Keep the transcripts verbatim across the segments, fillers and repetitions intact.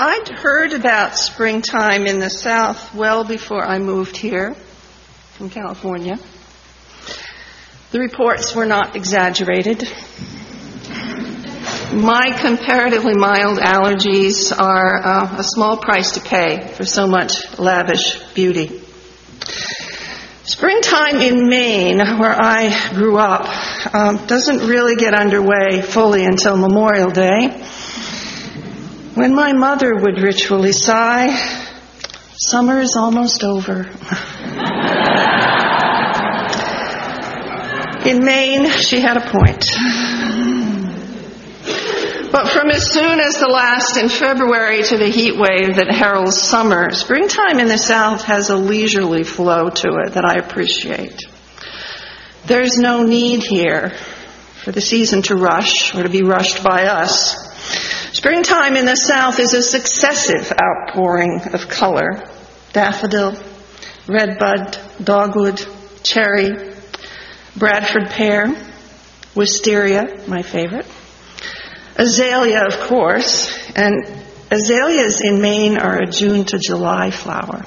I'd heard about springtime in the South well before I moved here from California. The reports were not exaggerated. My comparatively mild allergies are uh, a small price to pay for so much lavish beauty. Springtime in Maine, where I grew up, um, doesn't really get underway fully until Memorial Day, when my mother would ritually sigh, "Summer is almost over." In Maine, she had a point. But from as soon as the last in February to the heat wave that heralds summer, springtime in the South has a leisurely flow to it that I appreciate. There's no need here for the season to rush or to be rushed by us. Springtime in the South is a successive outpouring of color: daffodil, redbud, dogwood, cherry, Bradford pear, wisteria, my favorite, azalea, of course, and azaleas in Maine are a June to July flower.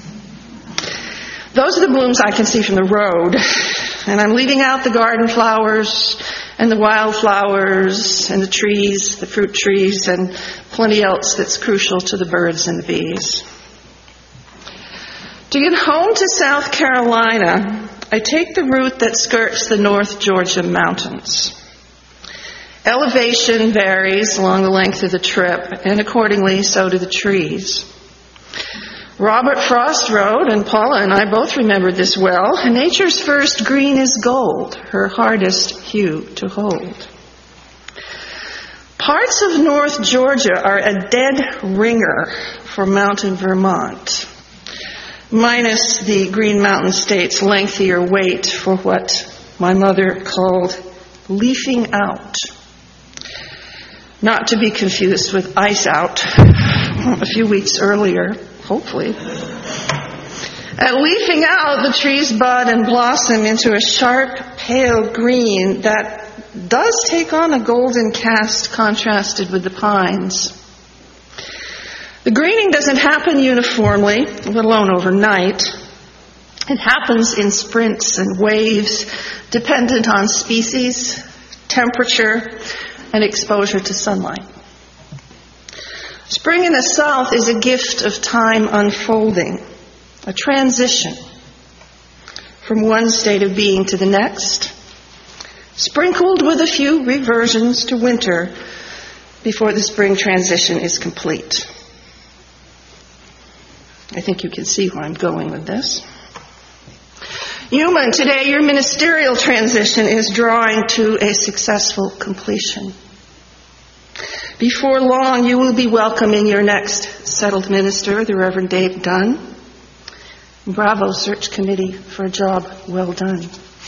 Those are the blooms I can see from the road, and I'm leaving out the garden flowers and the wildflowers and the trees, the fruit trees, and plenty else that's crucial to the birds and the bees. To get home to South Carolina, I take the route that skirts the North Georgia mountains. Elevation varies along the length of the trip, and accordingly, so do the trees. Robert Frost wrote, and Paula and I both remember this well, "Nature's first green is gold, her hardest hue to hold." Parts of North Georgia are a dead ringer for mountain Vermont, minus the Green Mountain State's lengthier wait for what my mother called leafing out. Not to be confused with ice out a few weeks earlier, hopefully. At leafing out, the trees bud and blossom into a sharp, pale green that does take on a golden cast contrasted with the pines. The greening doesn't happen uniformly, let alone overnight. It happens in sprints and waves, dependent on species, temperature, and exposure to sunlight. Spring in the South is a gift of time unfolding, a transition from one state of being to the next, sprinkled with a few reversions to winter before the spring transition is complete. I think you can see where I'm going with this. Human, today your ministerial transition is drawing to a successful completion. Before long, you will be welcoming your next settled minister, the Reverend Dave Dunn. Bravo, search committee, for a job well done.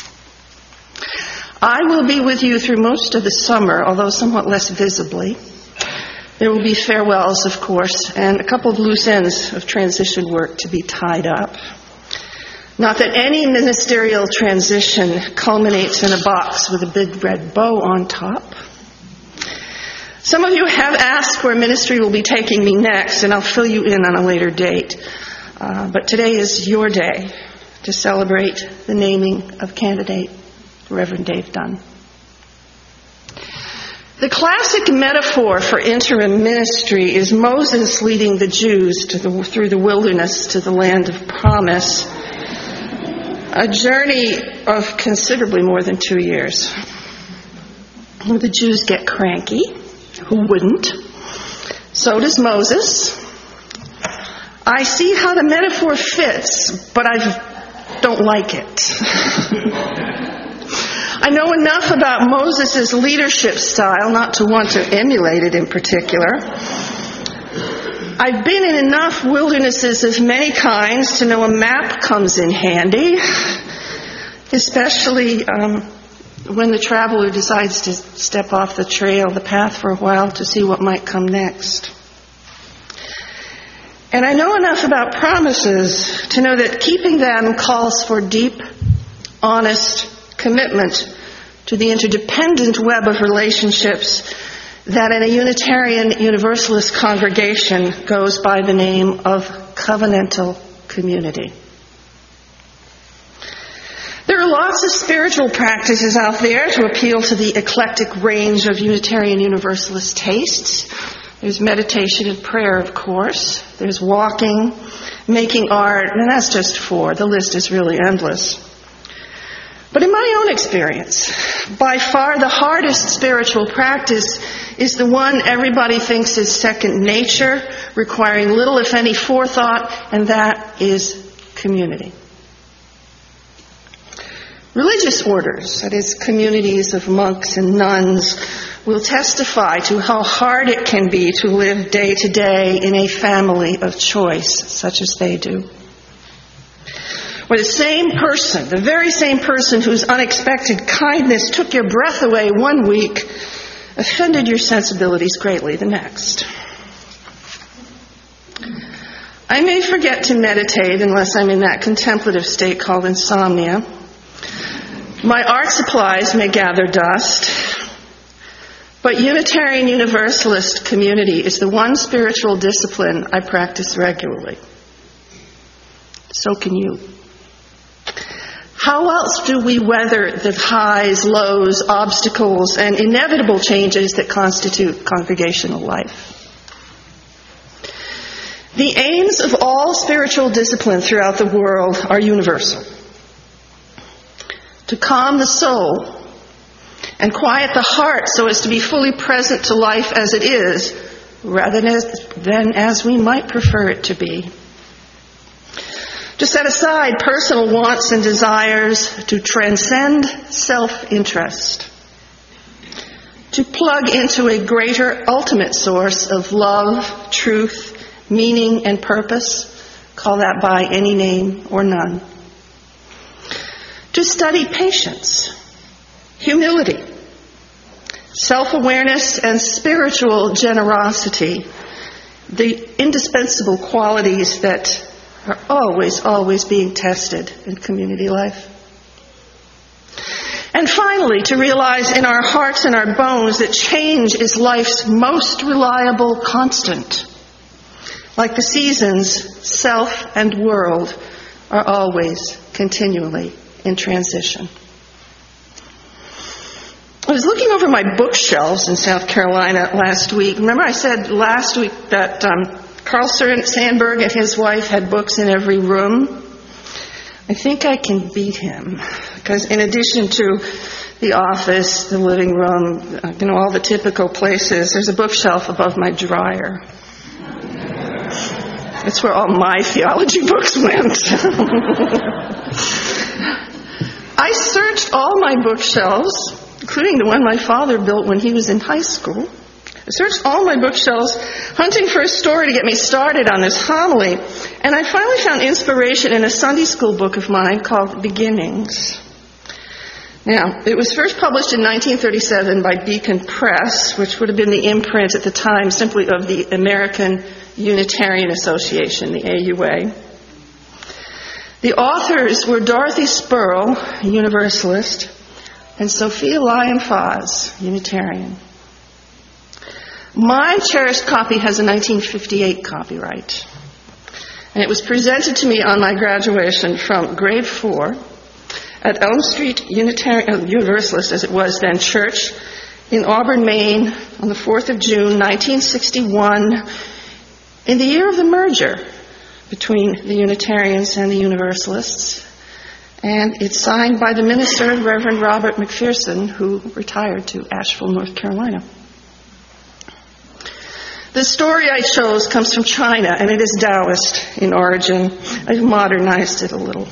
I will be with you through most of the summer, although somewhat less visibly. There will be farewells, of course, and a couple of loose ends of transition work to be tied up. Not that any ministerial transition culminates in a box with a big red bow on top. Some of you have asked where ministry will be taking me next, and I'll fill you in on a later date. Uh, but today is your day to celebrate the naming of candidate Reverend Dave Dunn. The classic metaphor for interim ministry is Moses leading the Jews to the, through the wilderness to the land of promise, a journey of considerably more than two years. The Jews get cranky. Who wouldn't? So does Moses. I see how the metaphor fits, but I don't like it. I know enough about Moses' leadership style not to want to emulate it in particular. I've been in enough wildernesses of many kinds to know a map comes in handy, especially um, when the traveler decides to step off the trail, the path for a while to see what might come next. And I know enough about promises to know that keeping them calls for deep, honest commitment to the interdependent web of relationships that in a Unitarian Universalist congregation goes by the name of covenantal community. There are lots of spiritual practices out there to appeal to the eclectic range of Unitarian Universalist tastes. There's meditation and prayer, of course. There's walking, making art, and that's just four. The list is really endless. But in my own experience, by far the hardest spiritual practice is the one everybody thinks is second nature, requiring little, if any, forethought, and that is community. Religious orders, that is, communities of monks and nuns, will testify to how hard it can be to live day to day in a family of choice, such as they do. Where the same person, the very same person whose unexpected kindness took your breath away one week, offended your sensibilities greatly the next. I may forget to meditate unless I'm in that contemplative state called insomnia. My art supplies may gather dust, but Unitarian Universalist community is the one spiritual discipline I practice regularly. So can you. How else do we weather the highs, lows, obstacles, and inevitable changes that constitute congregational life? The aims of all spiritual discipline throughout the world are universal. To calm the soul and quiet the heart so as to be fully present to life as it is, rather than as, than as we might prefer it to be. To set aside personal wants and desires, to transcend self-interest. To plug into a greater ultimate source of love, truth, meaning, and purpose, call that by any name or none. To study patience, humility, self-awareness, and spiritual generosity, the indispensable qualities that are always, always being tested in community life. And finally, to realize in our hearts and our bones that change is life's most reliable constant. Like the seasons, self and world are always continually in transition. I was looking over my bookshelves in South Carolina last week. Remember I said last week that um, Carl Sandburg and his wife had books in every room? I think I can beat him, because in addition to the office, the living room, you know, all the typical places, there's a bookshelf above my dryer. That's where all my theology books went. I searched all my bookshelves, including the one my father built when he was in high school. I searched all my bookshelves, hunting for a story to get me started on this homily, and I finally found inspiration in a Sunday school book of mine called Beginnings. Now, it was first published in nineteen thirty-seven by Beacon Press, which would have been the imprint at the time simply of the American Unitarian Association, the A U A. The authors were Dorothy Spurl, a Universalist, and Sophia Lyon-Fahs, Unitarian. My cherished copy has a nineteen fifty-eight copyright, and it was presented to me on my graduation from grade four at Elm Street Unitarian, uh, Universalist, as it was then, Church in Auburn, Maine, on the fourth of June, nineteen sixty-one, in the year of the merger between the Unitarians and the Universalists. And it's signed by the minister, Reverend Robert McPherson, who retired to Asheville, North Carolina. The story I chose comes from China, and it is Taoist in origin. I've modernized it a little.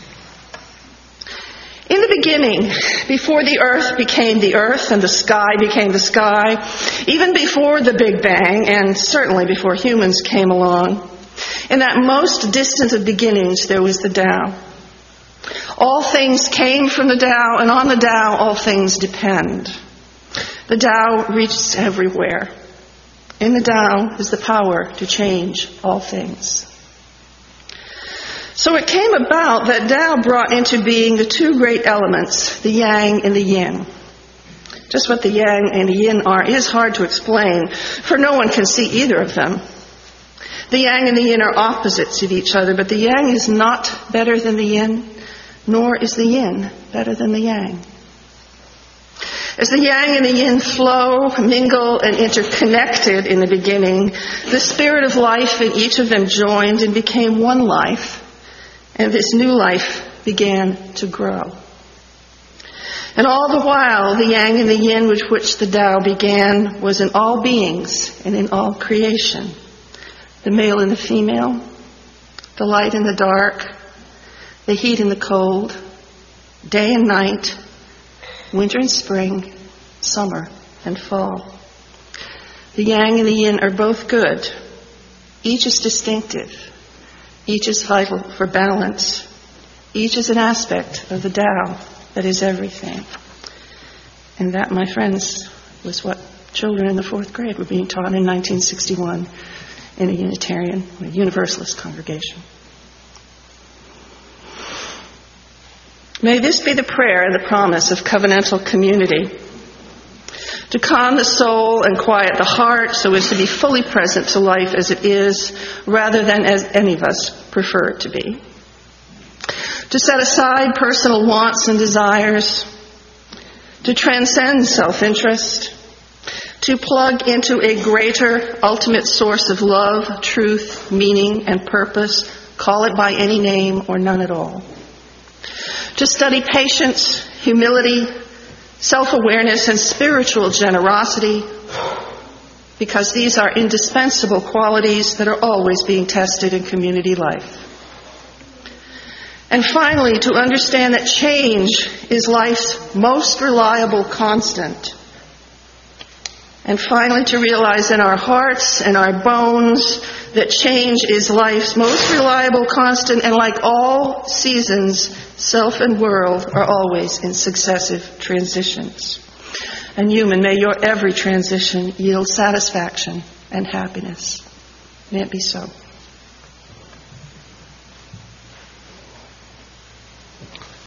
In the beginning, before the earth became the earth and the sky became the sky, even before the Big Bang, and certainly before humans came along, in that most distant of beginnings, there was the Tao. All things came from the Tao, and on the Tao, all things depend. The Tao reaches everywhere. In the Tao is the power to change all things. So it came about that Tao brought into being the two great elements, the yang and the yin. Just what the yang and the yin are is hard to explain, for no one can see either of them. The yang and the yin are opposites of each other, but the yang is not better than the yin, nor is the yin better than the yang. As the yang and the yin flow, mingle, and interconnected in the beginning, the spirit of life in each of them joined and became one life, and this new life began to grow. And all the while, the yang and the yin with which the Tao began was in all beings and in all creation. The male and the female, the light and the dark, the heat and the cold, day and night, winter and spring, summer and fall. The yang and the yin are both good. Each is distinctive. Each is vital for balance. Each is an aspect of the Tao that is everything. And that, my friends, was what children in the fourth grade were being taught in nineteen sixty-one in a Unitarian, a Universalist congregation. May this be the prayer and the promise of covenantal community, to calm the soul and quiet the heart so as to be fully present to life as it is, rather than as any of us prefer it to be. To set aside personal wants and desires, to transcend self-interest, to plug into a greater ultimate source of love, truth, meaning, and purpose, call it by any name or none at all. To study patience, humility, self-awareness, and spiritual generosity, because these are indispensable qualities that are always being tested in community life. And finally, to understand that change is life's most reliable constant. And finally, to realize in our hearts and our bones that change is life's most reliable constant, and like all seasons, self and world are always in successive transitions. And human, may your every transition yield satisfaction and happiness. May it be so.